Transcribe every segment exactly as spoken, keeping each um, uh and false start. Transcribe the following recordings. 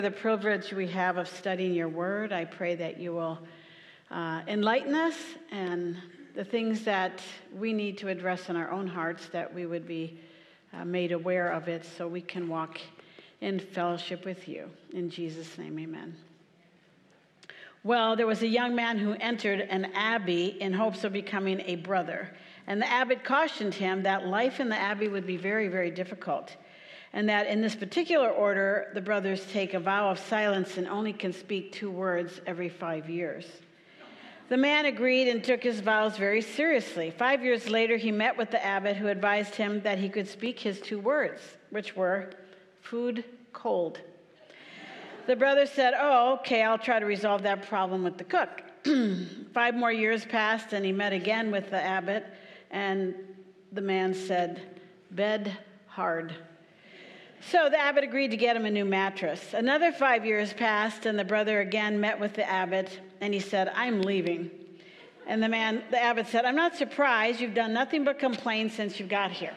The privilege we have of studying your word, I pray that you will uh, enlighten us and the things that we need to address in our own hearts, that we would be uh, made aware of it so we can walk in fellowship with you. In Jesus' name, amen. Well, there was a young man who entered an abbey in hopes of becoming a brother. And the abbot cautioned him that life in the abbey would be very, very difficult. And that in this particular order, the brothers take a vow of silence and only can speak two words every five years. The man agreed and took his vows very seriously. Five years later, he met with the abbot, who advised him that he could speak his two words, which were food cold. The brother said, oh, okay, I'll try to resolve that problem with the cook. Five more years passed, and he met again with the abbot, and the man said, bed hard. So the abbot agreed to get him a new mattress. Another five years passed, and the brother again met with the abbot, and he said, I'm leaving. And the man, the abbot said, I'm not surprised. You've done nothing but complain since you got here.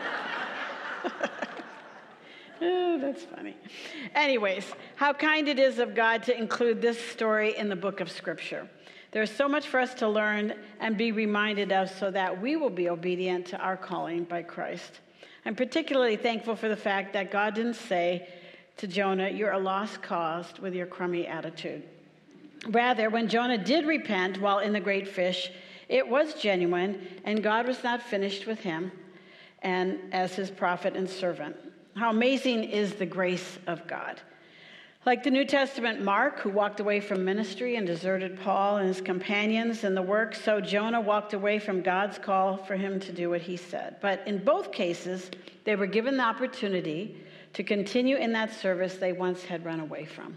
Oh, that's funny. Anyways, how kind it is of God to include this story in the book of Scripture. There's so much for us to learn and be reminded of so that we will be obedient to our calling by Christ. I'm particularly thankful for the fact that God didn't say to Jonah, you're a lost cause with your crummy attitude. Rather, when Jonah did repent while in the great fish, it was genuine, and God was not finished with him and as his prophet and servant. How amazing is the grace of God. Like the New Testament Mark, who walked away from ministry and deserted Paul and his companions in the work, so Jonah walked away from God's call for him to do what he said. But in both cases, they were given the opportunity to continue in that service they once had run away from.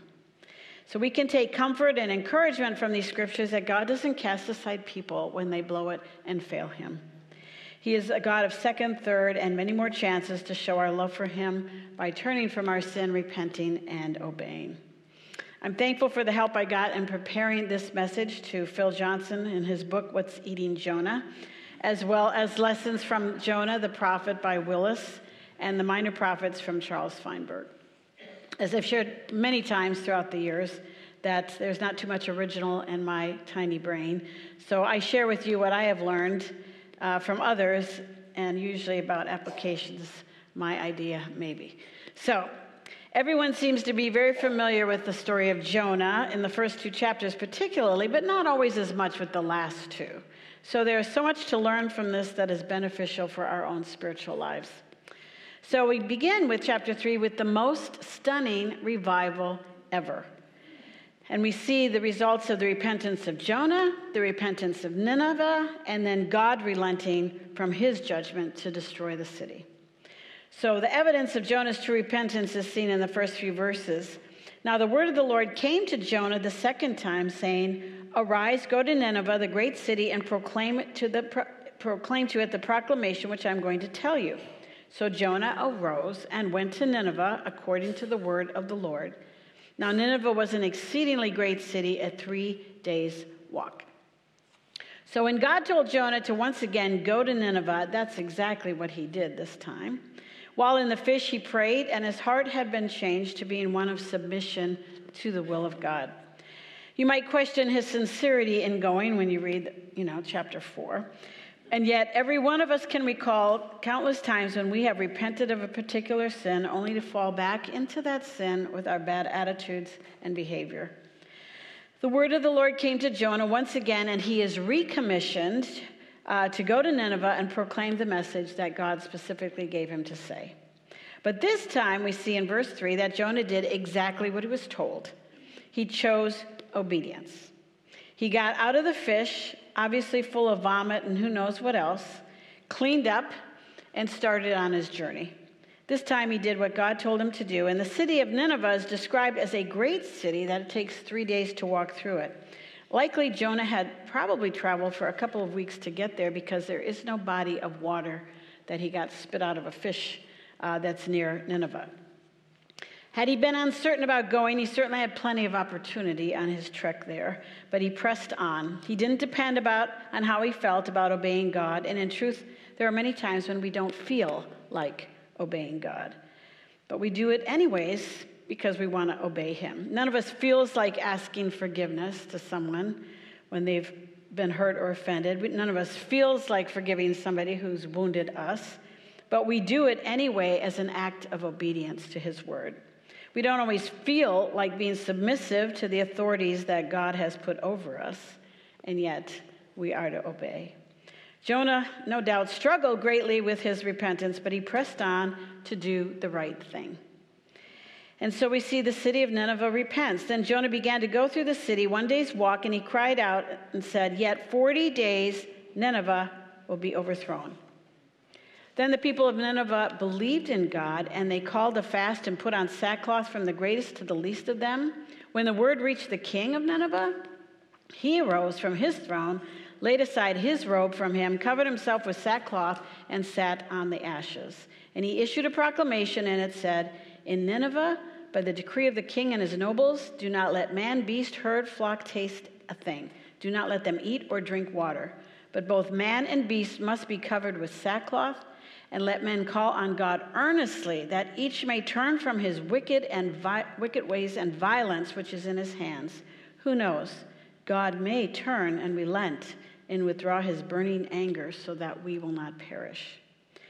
So we can take comfort and encouragement from these scriptures that God doesn't cast aside people when they blow it and fail him. He is a God of second, third, and many more chances to show our love for him by turning from our sin, repenting, and obeying. I'm thankful for the help I got in preparing this message to Phil Johnson in his book, What's Eating Jonah, as well as Lessons from Jonah the Prophet by Willis and The Minor Prophets from Charles Feinberg. As I've shared many times throughout the years, that there's not too much original in my tiny brain, so I share with you what I have learned Uh, from others, and usually about applications, my idea maybe. So, everyone seems to be very familiar with the story of Jonah in the first two chapters particularly, but not always as much with the last two. So there's so much to learn from this that is beneficial for our own spiritual lives. So we begin with chapter three with the most stunning revival ever. And we see the results of the repentance of Jonah, the repentance of Nineveh, and then God relenting from his judgment to destroy the city. So the evidence of Jonah's true repentance is seen in the first few verses. Now the word of the Lord came to Jonah the second time, saying, arise, go to Nineveh, the great city, and proclaim it to the pro- proclaim to it the proclamation which I'm going to tell you. So Jonah arose and went to Nineveh according to the word of the Lord. Now, Nineveh was an exceedingly great city, a three days' walk. So when God told Jonah to once again go to Nineveh, that's exactly what he did this time. While in the fish, he prayed, and his heart had been changed to being one of submission to the will of God. You might question his sincerity in going when you read, you know, chapter four. And yet, every one of us can recall countless times when we have repented of a particular sin only to fall back into that sin with our bad attitudes and behavior. The word of the Lord came to Jonah once again, and he is recommissioned uh, to go to Nineveh and proclaim the message that God specifically gave him to say. But this time, we see in verse three that Jonah did exactly what he was told. He chose obedience. He got out of the fish, obviously full of vomit and who knows what else, cleaned up, and started on his journey. This time he did what God told him to do, and the city of Nineveh is described as a great city that it takes three days to walk through it. Likely Jonah had probably traveled for a couple of weeks to get there because there is no body of water that he got spit out of a fish uh, that's near Nineveh. Had he been uncertain about going, he certainly had plenty of opportunity on his trek there, but he pressed on. He didn't depend about on how he felt about obeying God, and in truth, there are many times when we don't feel like obeying God. But we do it anyways because we want to obey him. None of us feels like asking forgiveness to someone when they've been hurt or offended. None of us feels like forgiving somebody who's wounded us, but we do it anyway as an act of obedience to his word. We don't always feel like being submissive to the authorities that God has put over us, and yet we are to obey. Jonah, no doubt, struggled greatly with his repentance, but he pressed on to do the right thing. And so we see the city of Nineveh repents. Then Jonah began to go through the city one day's walk, and he cried out and said, "Yet forty days Nineveh will be overthrown." Then the people of Nineveh believed in God, and they called a fast and put on sackcloth from the greatest to the least of them. When the word reached the king of Nineveh, he arose from his throne, laid aside his robe from him, covered himself with sackcloth, and sat on the ashes. And he issued a proclamation, and it said, "In Nineveh, by the decree of the king and his nobles, do not let man, beast, herd, flock taste a thing. Do not let them eat or drink water. But both man and beast must be covered with sackcloth, and let men call on God earnestly, that each may turn from his wicked and vi- wicked ways and violence which is in his hands. Who knows? God may turn and relent and withdraw his burning anger so that we will not perish."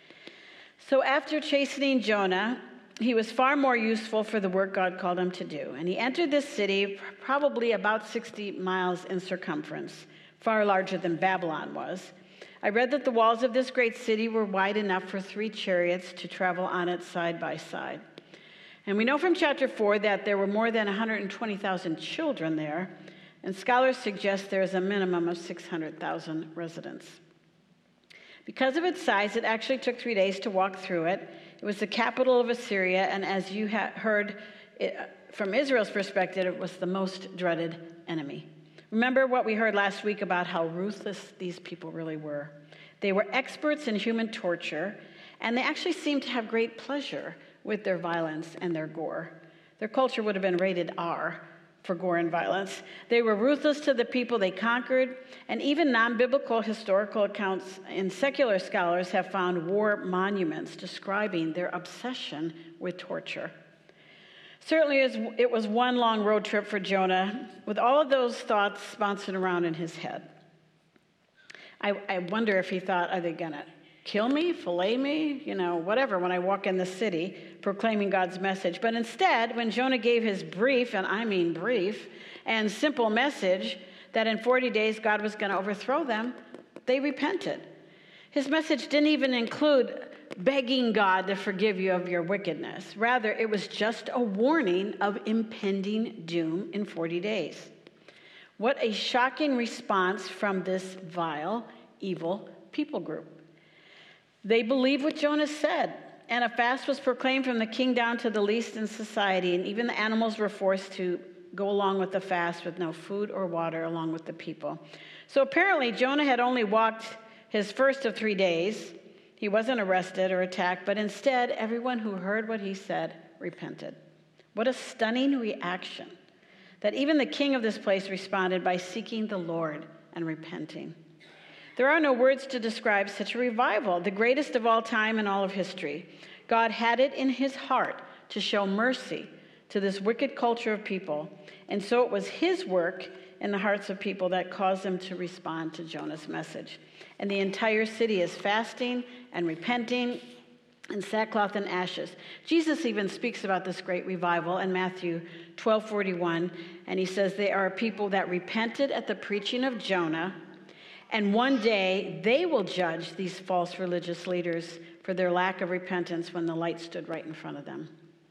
So after chastening Jonah, he was far more useful for the work God called him to do. And he entered this city, probably about sixty miles in circumference, far larger than Babylon was. I read that the walls of this great city were wide enough for three chariots to travel on it side by side. And we know from chapter four that there were more than one hundred twenty thousand children there, and scholars suggest there is a minimum of six hundred thousand residents. Because of its size, it actually took three days to walk through it. It was the capital of Assyria, and as you ha- heard it, from Israel's perspective, it was the most dreaded enemy. Remember what we heard last week about how ruthless these people really were. They were experts in human torture, and they actually seemed to have great pleasure with their violence and their gore. Their culture would have been rated R for gore and violence. They were ruthless to the people they conquered, and even non-biblical historical accounts and secular scholars have found war monuments describing their obsession with torture. Certainly it was one long road trip for Jonah, with all of those thoughts bouncing around in his head. I, I wonder if he thought, are they going to kill me, fillet me, you know, whatever, when I walk in the city proclaiming God's message. But instead, when Jonah gave his brief, and I mean brief, and simple message that in forty days God was going to overthrow them, they repented. His message didn't even include begging God to forgive you of your wickedness. Rather, it was just a warning of impending doom in forty days. What a shocking response from this vile, evil people group. They believed what Jonah said, and a fast was proclaimed from the king down to the least in society, and even the animals were forced to go along with the fast with no food or water along with the people. So apparently Jonah had only walked his first of three days. He wasn't arrested or attacked, but instead everyone who heard what he said repented. What a stunning reaction, that even the king of this place responded by seeking the Lord and repenting. There are no words to describe such a revival, the greatest of all time in all of history. God had it in his heart to show mercy to this wicked culture of people, and so it was his work in the hearts of people that caused them to respond to Jonah's message. And the entire city is fasting and repenting in sackcloth and ashes. Jesus even speaks about this great revival in Matthew twelve forty-one, and he says, "They are a people that repented at the preaching of Jonah, and one day they will judge these false religious leaders for their lack of repentance when the light stood right in front of them."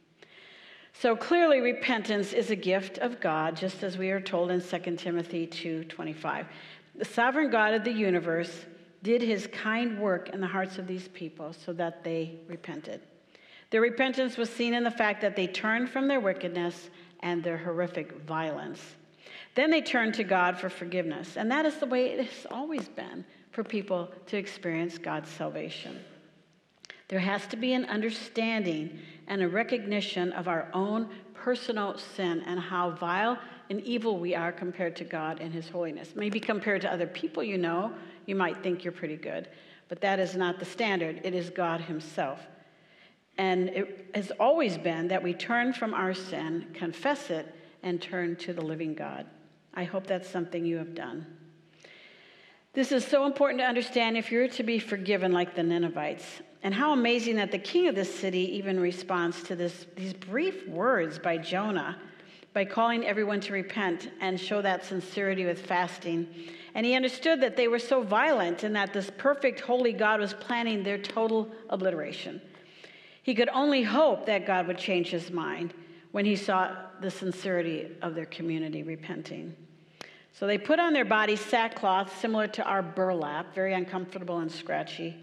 So clearly repentance is a gift of God, just as we are told in Second Timothy two twenty-five. The sovereign God of the universe did his kind work in the hearts of these people so that they repented. Their repentance was seen in the fact that they turned from their wickedness and their horrific violence. Then they turned to God for forgiveness. And that is the way it has always been for people to experience God's salvation. There has to be an understanding and a recognition of our own personal sin and how vile and evil we are compared to God and his holiness. Maybe compared to other people you know, you might think you're pretty good, but that is not the standard. It is God himself. And it has always been that we turn from our sin, confess it, and turn to the living God. I hope that's something you have done. This is so important to understand if you're to be forgiven like the Ninevites. And how amazing that the king of this city even responds to this, these brief words by Jonah, by calling everyone to repent and show that sincerity with fasting. And he understood that they were so violent and that this perfect, holy God was planning their total obliteration. He could only hope that God would change his mind when he saw the sincerity of their community repenting. So they put on their bodies sackcloth similar to our burlap, very uncomfortable and scratchy,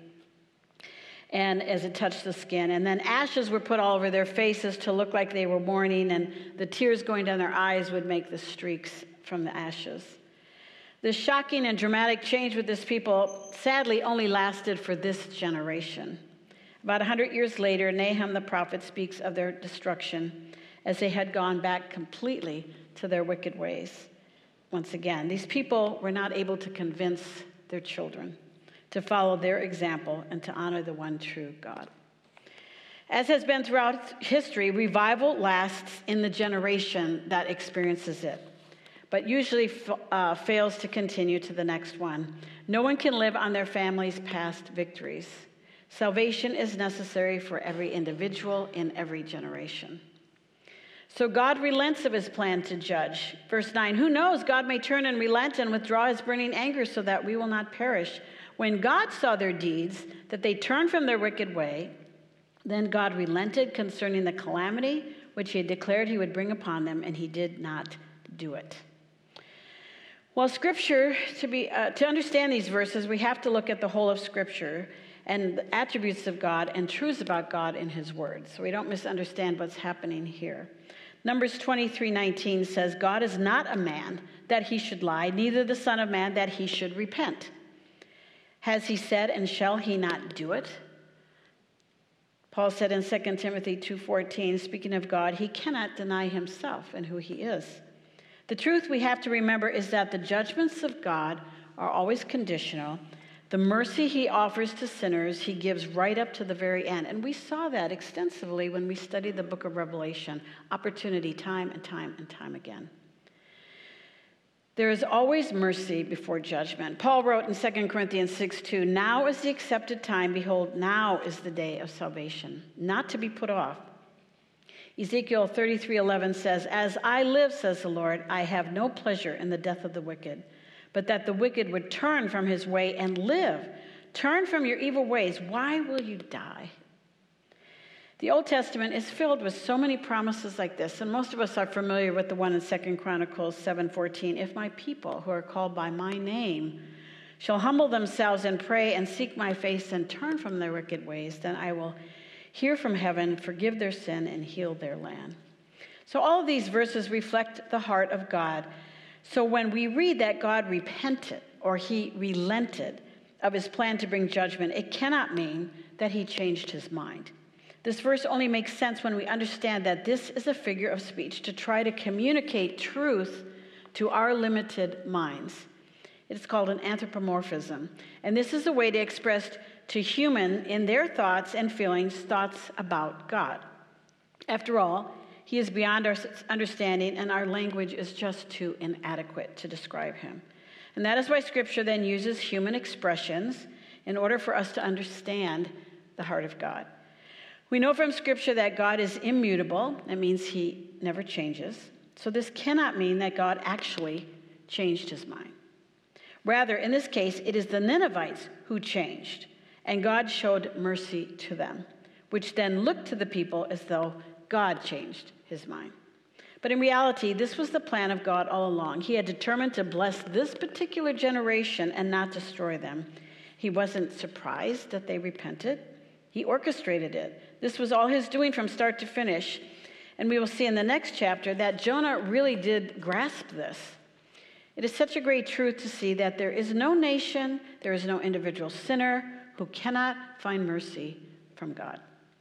and as it touched the skin. And then ashes were put all over their faces to look like they were mourning, and the tears going down their eyes would make the streaks from the ashes. This shocking and dramatic change with this people sadly only lasted for this generation. About one hundred years later, Nahum the prophet speaks of their destruction as they had gone back completely to their wicked ways. Once again, these people were not able to convince their children to follow their example and to honor the one true God. As has been throughout history, revival lasts in the generation that experiences it, but usually uh, fails to continue to the next one. No one can live on their family's past victories. Salvation is necessary for every individual in every generation. So God relents of his plan to judge. Verse nine, who knows, God may turn and relent and withdraw his burning anger so that we will not perish. When God saw their deeds, that they turned from their wicked way, then God relented concerning the calamity which he had declared he would bring upon them, and he did not do it. Well, Scripture, to be uh, to understand these verses, we have to look at the whole of Scripture and the attributes of God and truths about God in his word, so we don't misunderstand what's happening here. Numbers twenty-three nineteen says, God is not a man that he should lie, neither the Son of Man that he should repent. Has he said, and shall he not do it? Paul said in Second Timothy two fourteen, speaking of God, he cannot deny himself and who he is. The truth we have to remember is that the judgments of God are always conditional. The mercy he offers to sinners, he gives right up to the very end. And we saw that extensively when we studied the book of Revelation. Opportunity, time and time and time again. There is always mercy before judgment. Paul wrote in Second Corinthians six two, now is the accepted time. Behold, now is the day of salvation, not to be put off. Ezekiel thirty-three eleven says, as I live, says the Lord, I have no pleasure in the death of the wicked, but that the wicked would turn from his way and live. Turn from your evil ways. Why will you die? The Old Testament is filled with so many promises like this, and most of us are familiar with the one in Second Chronicles seven fourteen. If my people who are called by my name shall humble themselves and pray and seek my face and turn from their wicked ways, then I will hear from heaven, forgive their sin, and heal their land. So all of these verses reflect the heart of God. So when we read that God repented or he relented of his plan to bring judgment, it cannot mean that he changed his mind. This verse only makes sense when we understand that this is a figure of speech to try to communicate truth to our limited minds. It's called an anthropomorphism. And this is a way to express to human in their thoughts and feelings thoughts about God. After all, he is beyond our understanding, and our language is just too inadequate to describe him. And that is why Scripture then uses human expressions in order for us to understand the heart of God. We know from Scripture that God is immutable. That means he never changes. So this cannot mean that God actually changed his mind. Rather, in this case, it is the Ninevites who changed, and God showed mercy to them, which then looked to the people as though God changed his mind. But in reality, this was the plan of God all along. He had determined to bless this particular generation and not destroy them. He wasn't surprised that they repented. He orchestrated it. This was all his doing from start to finish. And we will see in the next chapter that Jonah really did grasp this. It is such a great truth to see that there is no nation, there is no individual sinner who cannot find mercy from God.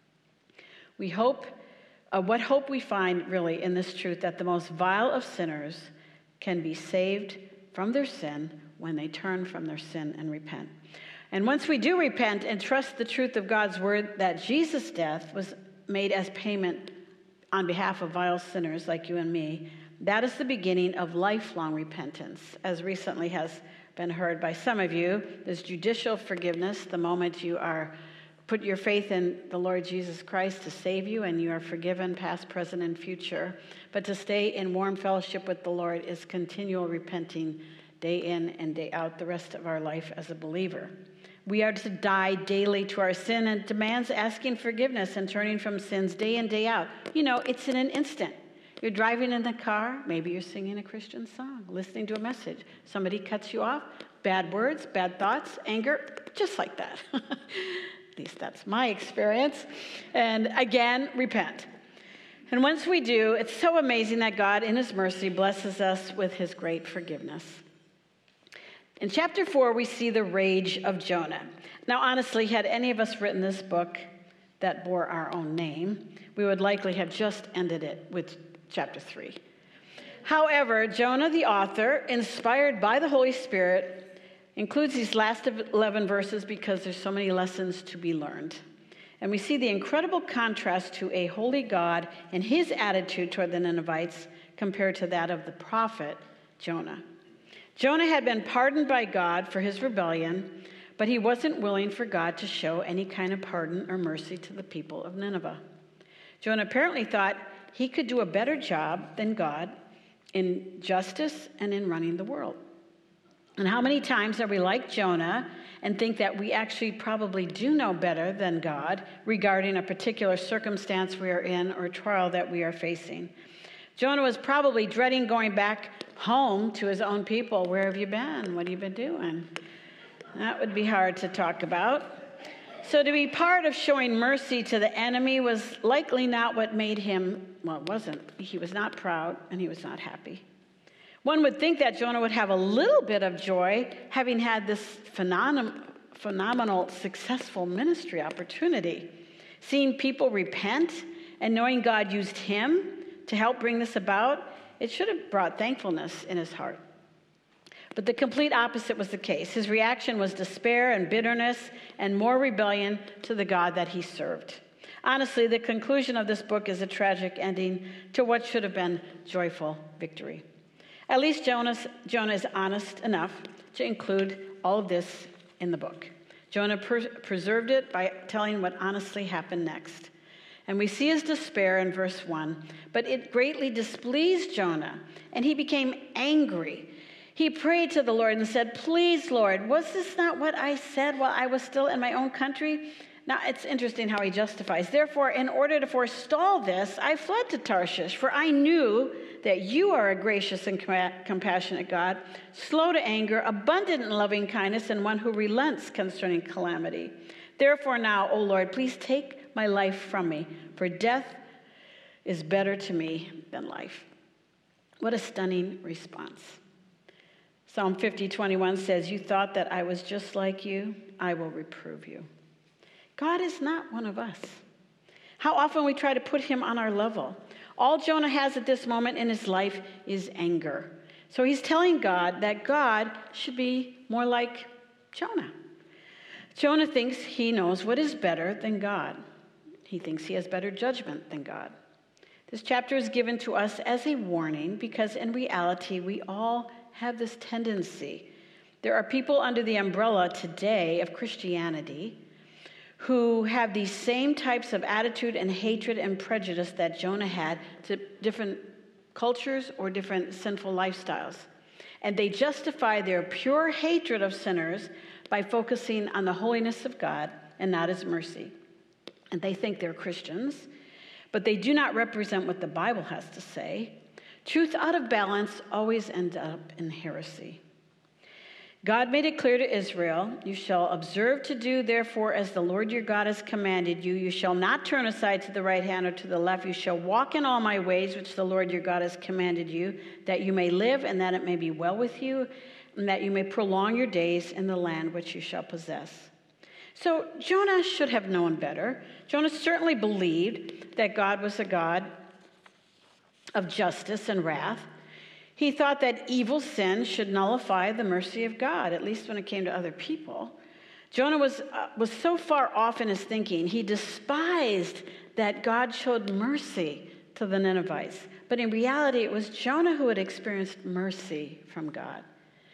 We hope, uh, what hope we find really in this truth that the most vile of sinners can be saved from their sin when they turn from their sin and repent. And once we do repent and trust the truth of God's word that Jesus' death was made as payment on behalf of vile sinners like you and me, that is the beginning of lifelong repentance, as recently has been heard by some of you. There's judicial forgiveness the moment you are put your faith in the Lord Jesus Christ to save you, and you are forgiven past, present, and future. But to stay in warm fellowship with the Lord is continual repenting day in and day out the rest of our life as a believer. We are to die daily to our sin, and demands asking forgiveness and turning from sins day in, day out. You know, it's in an instant. You're driving in the car, maybe you're singing a Christian song, listening to a message. Somebody cuts you off, bad words, bad thoughts, anger, just like that. At least that's my experience. And again, repent. And once we do, it's so amazing that God, in his mercy, blesses us with his great forgiveness. In chapter four, we see the rage of Jonah. Now, honestly, had any of us written this book that bore our own name, we would likely have just ended it with chapter three. However, Jonah, the author, inspired by the Holy Spirit, includes these last eleven verses because there's so many lessons to be learned. And we see the incredible contrast to a holy God and his attitude toward the Ninevites compared to that of the prophet Jonah. Jonah had been pardoned by God for his rebellion, but he wasn't willing for God to show any kind of pardon or mercy to the people of Nineveh. Jonah apparently thought he could do a better job than God in justice and in running the world. And how many times are we like Jonah and think that we actually probably do know better than God regarding a particular circumstance we are in or trial that we are facing? Jonah was probably dreading going back home to his own people. Where have you been? What have you been doing? That would be hard to talk about. So to be part of showing mercy to the enemy was likely not what made him, well, it wasn't. He was not proud and he was not happy. One would think that Jonah would have a little bit of joy having had this phenom- phenomenal, successful ministry opportunity. Seeing people repent and knowing God used him to help bring this about, it should have brought thankfulness in his heart. But the complete opposite was the case. His reaction was despair and bitterness and more rebellion to the God that he served. Honestly, the conclusion of this book is a tragic ending to what should have been joyful victory. At least Jonah, Jonah is honest enough to include all of this in the book. Jonah per- preserved it by telling what honestly happened next. And we see his despair in verse one. But it greatly displeased Jonah, and he became angry. He prayed to the Lord and said, "Please, Lord, was this not what I said while I was still in my own country?" Now, it's interesting how he justifies. "Therefore, in order to forestall this, I fled to Tarshish, for I knew that you are a gracious and compassionate God, slow to anger, abundant in loving kindness, and one who relents concerning calamity. Therefore now, O Lord, please take my life from me, for death is better to me than life." What a stunning response. Psalm fifty twenty-one says, "You thought that I was just like you. I will reprove you." God is not one of us. How often we try to put him on our level. All Jonah has at this moment in his life is anger. So he's telling God that God should be more like Jonah. Jonah thinks he knows what is better than God. He thinks he has better judgment than God. This chapter is given to us as a warning because in reality, we all have this tendency. There are people under the umbrella today of Christianity who have these same types of attitude and hatred and prejudice that Jonah had to different cultures or different sinful lifestyles. And they justify their pure hatred of sinners by focusing on the holiness of God and not his mercy. And they think they're Christians, but they do not represent what the Bible has to say. Truth out of balance always ends up in heresy. God made it clear to Israel, "You shall observe to do, therefore, as the Lord your God has commanded you. You shall not turn aside to the right hand or to the left. You shall walk in all my ways, which the Lord your God has commanded you, that you may live and that it may be well with you, and that you may prolong your days in the land which you shall possess." So Jonah should have known better. Jonah certainly believed that God was a God of justice and wrath. He thought that evil sin should nullify the mercy of God, at least when it came to other people. Jonah was, uh, was so far off in his thinking, he despised that God showed mercy to the Ninevites. But in reality, it was Jonah who had experienced mercy from God.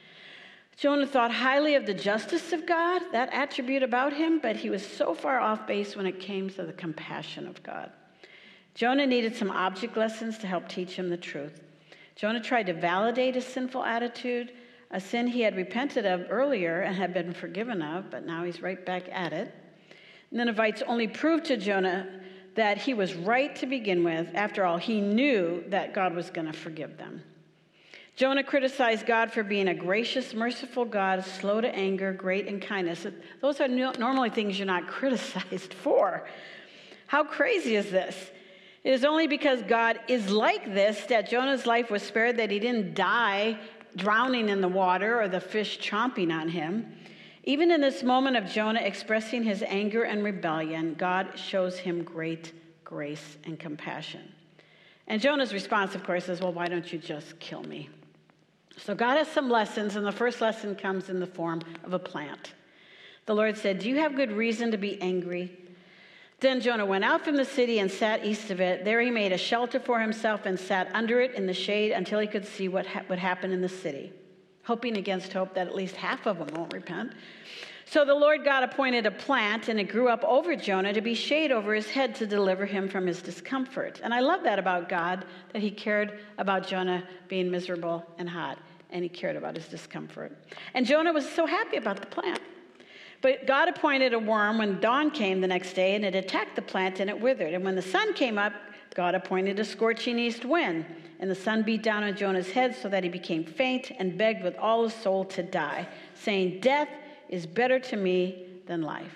Jonah thought highly of the justice of God, that attribute about him, but he was so far off base when it came to the compassion of God. Jonah needed some object lessons to help teach him the truth. Jonah tried to validate his sinful attitude, a sin he had repented of earlier and had been forgiven of, but now he's right back at it. Ninevites only proved to Jonah that he was right to begin with. After all, he knew that God was going to forgive them. Jonah criticized God for being a gracious, merciful God, slow to anger, great in kindness. Those are normally things you're not criticized for. How crazy is this? It is only because God is like this that Jonah's life was spared, that he didn't die drowning in the water or the fish chomping on him. Even in this moment of Jonah expressing his anger and rebellion, God shows him great grace and compassion. And Jonah's response, of course, is, well, why don't you just kill me? So God has some lessons, and the first lesson comes in the form of a plant. The Lord said, do you have good reason to be angry? Then Jonah went out from the city and sat east of it. There he made a shelter for himself and sat under it in the shade until he could see what ha- would happen in the city, hoping against hope that at least half of them won't repent. So the Lord God appointed a plant, and it grew up over Jonah to be shade over his head to deliver him from his discomfort. And I love that about God, that he cared about Jonah being miserable and hot, and he cared about his discomfort. And Jonah was so happy about the plant. But God appointed a worm when dawn came the next day, and it attacked the plant, and it withered. And when the sun came up, God appointed a scorching east wind, and the sun beat down on Jonah's head so that he became faint and begged with all his soul to die, saying, death is better to me than life.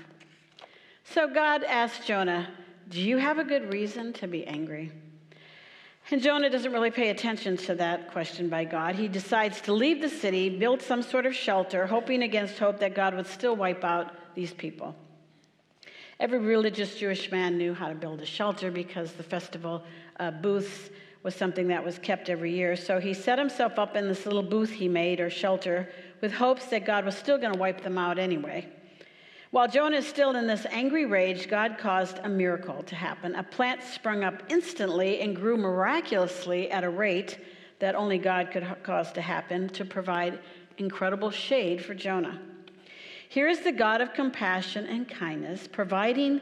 So God asked Jonah, do you have a good reason to be angry? And Jonah doesn't really pay attention to that question by God. He decides to leave the city, build some sort of shelter, hoping against hope that God would still wipe out these people. Every religious Jewish man knew how to build a shelter because the festival uh, booths was something that was kept every year. So he set himself up in this little booth he made, or shelter, with hopes that God was still going to wipe them out anyway. While Jonah is still in this angry rage, God caused a miracle to happen. A plant sprung up instantly and grew miraculously at a rate that only God could cause to happen, to provide incredible shade for Jonah. Here is the God of compassion and kindness, providing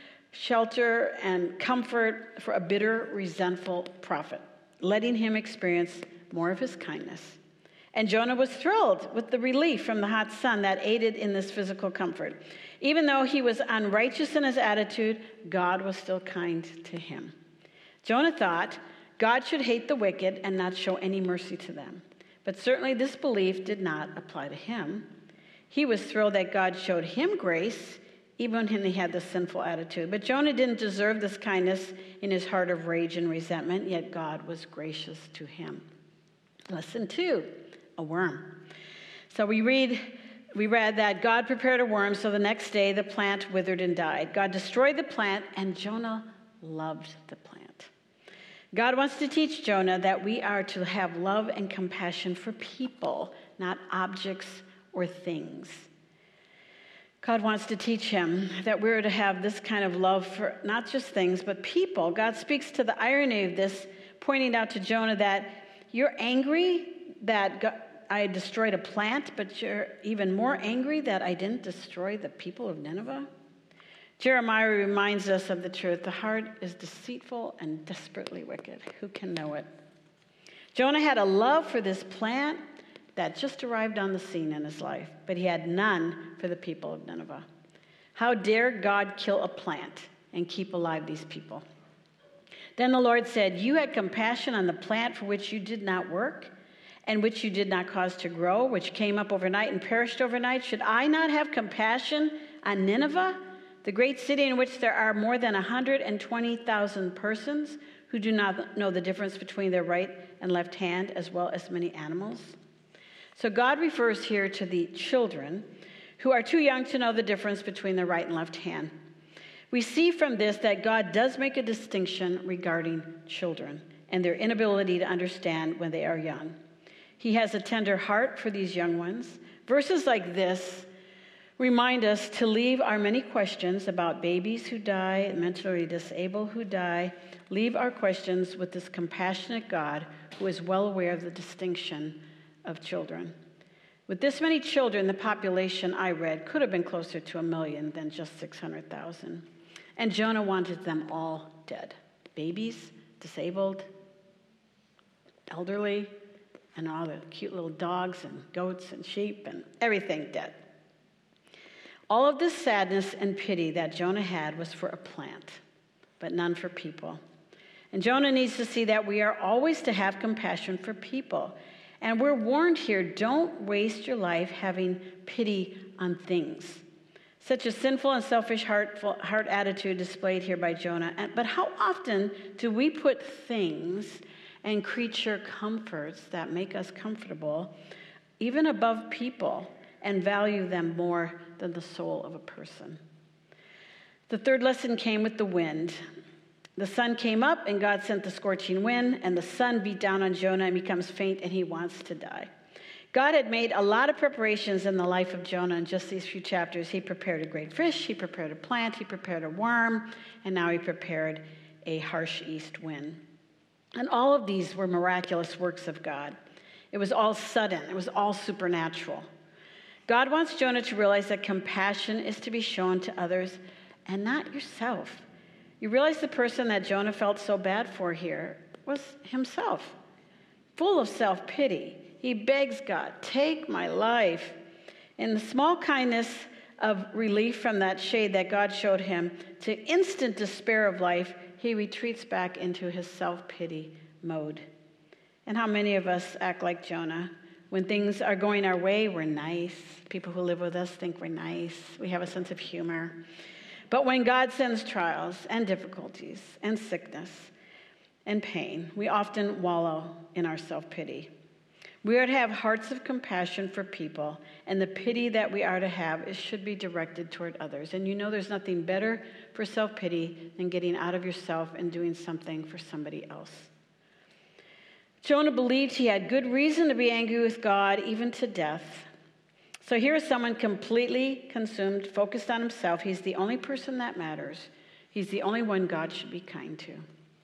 shelter and comfort for a bitter, resentful prophet, letting him experience more of his kindness. And Jonah was thrilled with the relief from the hot sun that aided in this physical comfort. Even though he was unrighteous in his attitude, God was still kind to him. Jonah thought God should hate the wicked and not show any mercy to them. But certainly this belief did not apply to him. He was thrilled that God showed him grace, even when he had this sinful attitude. But Jonah didn't deserve this kindness in his heart of rage and resentment, yet God was gracious to him. Lesson two. A worm. So we read, we read that God prepared a worm, so the next day the plant withered and died. God destroyed the plant, and Jonah loved the plant. God wants to teach Jonah that we are to have love and compassion for people, not objects or things. God wants to teach him that we're to have this kind of love for not just things, but people. God speaks to the irony of this, pointing out to Jonah that you're angry that God, I destroyed a plant, but you're even more angry that I didn't destroy the people of Nineveh? Jeremiah reminds us of the truth. The heart is deceitful and desperately wicked. Who can know it? Jonah had a love for this plant that just arrived on the scene in his life, but he had none for the people of Nineveh. How dare God kill a plant and keep alive these people? Then the Lord said, you had compassion on the plant for which you did not work, and which you did not cause to grow, which came up overnight and perished overnight. Should I not have compassion on Nineveh, the great city in which there are more than one hundred twenty thousand persons who do not know the difference between their right and left hand, as well as many animals? So God refers here to the children who are too young to know the difference between the right and left hand. We see from this that God does make a distinction regarding children and their inability to understand when they are young. He has a tender heart for these young ones. Verses like this remind us to leave our many questions about babies who die, mentally disabled who die, leave our questions with this compassionate God who is well aware of the distinction of children. With this many children, the population I read could have been closer to a million than just six hundred thousand. And Jonah wanted them all dead. Babies, disabled, elderly, and all the cute little dogs and goats and sheep and everything dead. All of this sadness and pity that Jonah had was for a plant, but none for people. And Jonah needs to see that we are always to have compassion for people. And we're warned here, don't waste your life having pity on things. Such a sinful and selfish heart, heart attitude displayed here by Jonah. But how often do we put things and creature comforts that make us comfortable even above people and value them more than the soul of a person? The third lesson came with the wind. The sun came up, and God sent the scorching wind, and the sun beat down on Jonah and becomes faint, and he wants to die. God had made a lot of preparations in the life of Jonah in just these few chapters. He prepared a great fish, he prepared a plant, he prepared a worm, and now he prepared a harsh east wind. And all of these were miraculous works of God. It was all sudden. It was all supernatural. God wants Jonah to realize that compassion is to be shown to others and not yourself. You realize the person that Jonah felt so bad for here was himself, full of self-pity. He begs God, take my life. In the small kindness of relief from that shade that God showed him to instant despair of life, he retreats back into his self-pity mode. And how many of us act like Jonah? When things are going our way, we're nice. People who live with us think we're nice. We have a sense of humor. But when God sends trials and difficulties and sickness and pain, we often wallow in our self-pity. We are to have hearts of compassion for people, and the pity that we are to have is, should be directed toward others. And you know there's nothing better for self-pity than getting out of yourself and doing something for somebody else. Jonah believed he had good reason to be angry with God, even to death. So here is someone completely consumed, focused on himself. He's the only person that matters. He's the only one God should be kind to.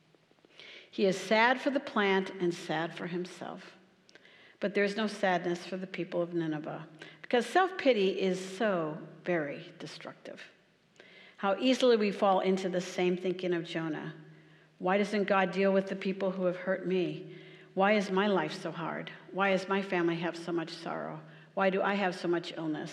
He is sad for the plant and sad for himself. But there's no sadness for the people of Nineveh, because self-pity is so very destructive. How easily we fall into the same thinking of Jonah. Why doesn't God deal with the people who have hurt me? Why is my life so hard? Why does my family have so much sorrow? Why do I have so much illness?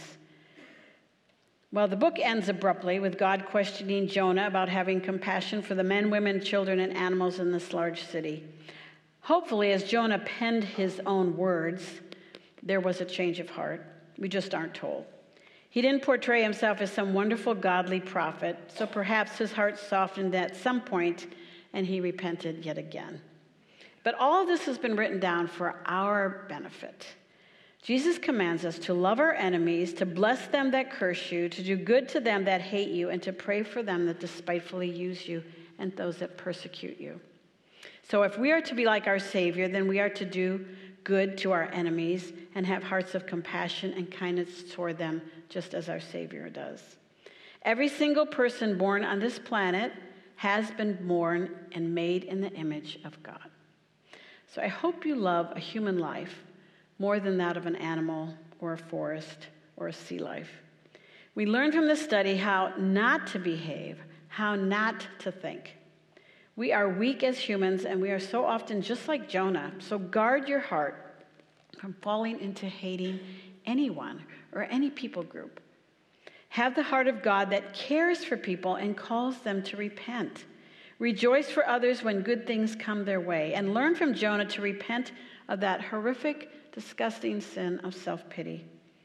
Well, the book ends abruptly with God questioning Jonah about having compassion for the men, women, children, and animals in this large city. Hopefully, as Jonah penned his own words, there was a change of heart. We just aren't told. He didn't portray himself as some wonderful, godly prophet, so perhaps his heart softened at some point and he repented yet again. But all of this has been written down for our benefit. Jesus commands us to love our enemies, to bless them that curse you, to do good to them that hate you, and to pray for them that despitefully use you and those that persecute you. So if we are to be like our Savior, then we are to do good to our enemies and have hearts of compassion and kindness toward them, just as our Savior does. Every single person born on this planet has been born and made in the image of God. So I hope you love a human life more than that of an animal or a forest or a sea life. We learned from this study how not to behave, how not to think. We are weak as humans, and we are so often just like Jonah. So guard your heart from falling into hating anyone or any people group. Have the heart of God that cares for people and calls them to repent. Rejoice for others when good things come their way, and learn from Jonah to repent of that horrific, disgusting sin of self-pity.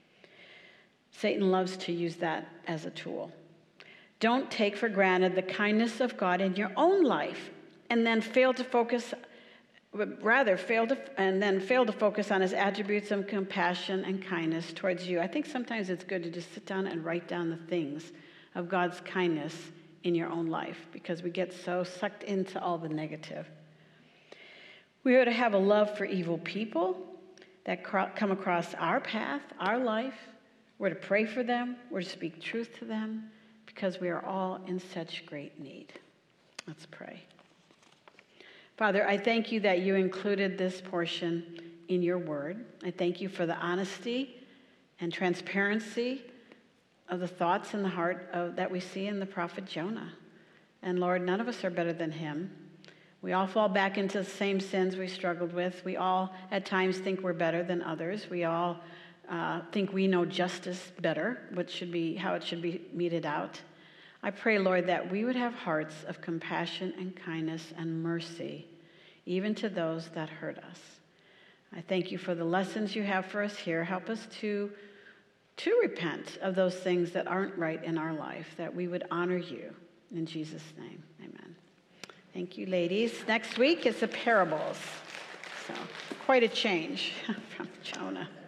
Satan loves to use that as a tool. Don't take for granted the kindness of God in your own life and then fail to focus, rather fail to, and then fail to focus on his attributes of compassion and kindness towards you. I think sometimes it's good to just sit down and write down the things of God's kindness in your own life, because we get so sucked into all the negative. We are to have a love for evil people that come across our path, our life, We're to pray for them. We're to speak truth to them because we are all in such great need. Let's pray. Father, I thank you that you included this portion in your word. I thank you for the honesty and transparency of the thoughts in the heart of, that we see in the prophet Jonah. And Lord, none of us are better than him. We all fall back into the same sins we struggled with. We all at times think we're better than others. We all uh, think we know justice better, what should be, how it should be meted out. I pray, Lord, that we would have hearts of compassion and kindness and mercy, even to those that hurt us. I thank you for the lessons you have for us here. Help us to, to repent of those things that aren't right in our life, that we would honor you. In Jesus' name, amen. Thank you, ladies. Next week is the parables. So quite a change from Jonah.